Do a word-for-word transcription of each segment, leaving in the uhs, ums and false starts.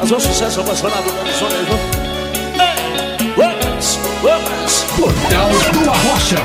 fazer um sucesso apaixonado do Alisson mesmo. Vamos, vamos. Portal do Arrocha.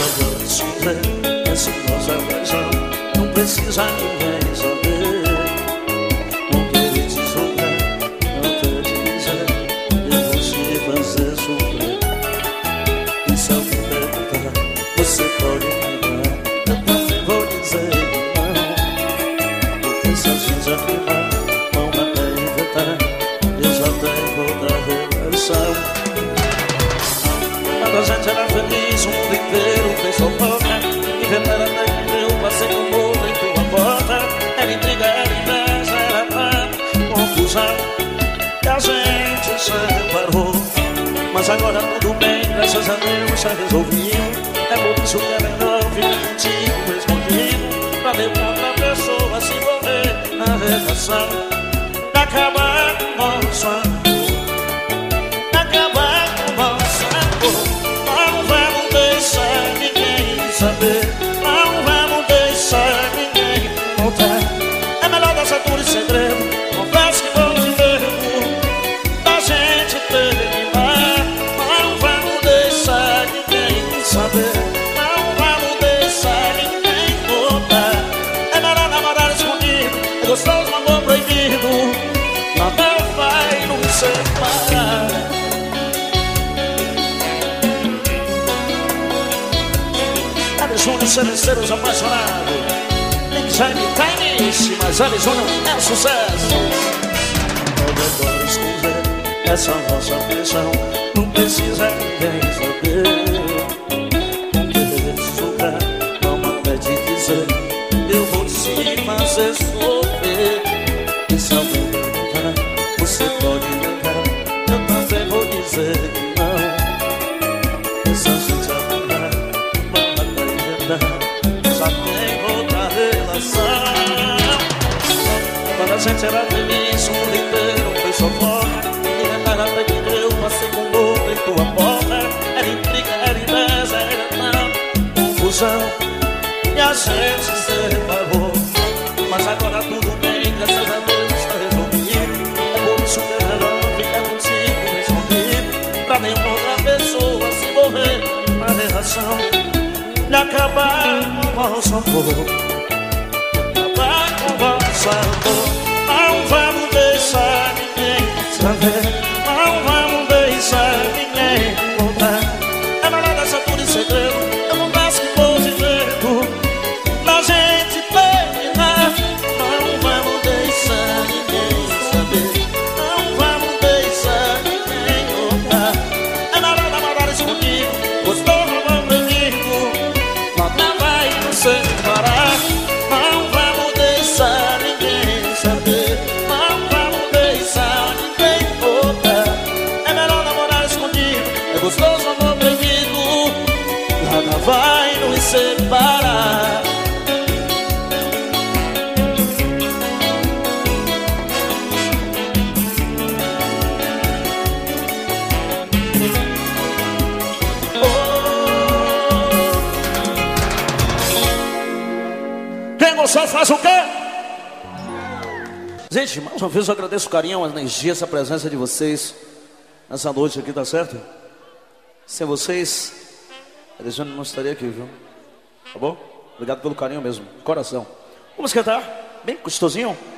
Essa nossa paixão não precisa ninguém saber. Não querer te soltar, não quero te dizer. Eu vou te fazer sofrer. E se alguém perguntar, você pode negar. Eu também vou dizer que não. Porque se a gente afirmar, não vai até inventar. Eu já tenho outra relação. Quando a gente era feliz, o mundo inteiro fez fofoca. Inventar até que eu passei com outra em tua porta. Era intriga, era inveja, era má confusão. E a gente separou. Mas agora tudo bem, graças a Deus já resolvi. É por isso que é melhor ficar contigo escondido, pra depois outra pessoa se envolver na relação. Acabar com nosso amor, acabar com nosso amor. Não vamos deixar ninguém saber, não vamos deixar ninguém contar. É melhor deixar tudo em segredo, confesso que vou te ver da gente terminar. Não vamos deixar ninguém saber, não vamos deixar ninguém contar. É melhor namorar escondido, é gostoso um amor proibido. Nada vai nos separar. Júnior, Cereceiros apaixonado. Nem que já imitar início, mas Ali Júnior é um sucesso. Eu adoro esconder essa nossa paixão. Não precisa ninguém saber. Não querer te julgar, não até te dizer. Eu vou te fazer sofrer. E se alguém perguntar, você pode negar. Eu também vou dizer que não. Essa gente apagar, já tem outra relação. Quando a gente era feliz, o mundo inteiro foi fofoca. E lembrar até que eu passei com outra em tua porta. Era intriga, era inveja, era tanta confusão. E a gente se separou. Mas agora tudo bem, graças a Deus está resolvido. É por isso que é melhor ficar contigo escondido, pra nenhuma outra pessoa se envolver na relação. E acabar com o nosso amor, acabar com o nosso amor. Não vamos deixar ninguém saber, não vamos deixar ninguém contar. É melhor deixar tudo em segredo, eu confesso que vou te ver da gente terminar. Não vamos deixar ninguém saber, não vamos deixar ninguém contar. É melhor namorar escondido, gostoso amor proibido. Nada vai nos separar. Não vamos deixar ninguém saber, não vamos deixar ninguém contar. É melhor namorar escondido, é gostoso amor proibido. Nada vai nos separar. Quem gostou faz o quê? Gente, mais uma vez eu agradeço o carinho, a energia, essa presença de vocês nessa noite aqui, tá certo? Sem vocês, a Alexandre não estaria aqui, viu? Tá bom? Obrigado pelo carinho mesmo, coração. Vamos cantar? Bem gostosinho?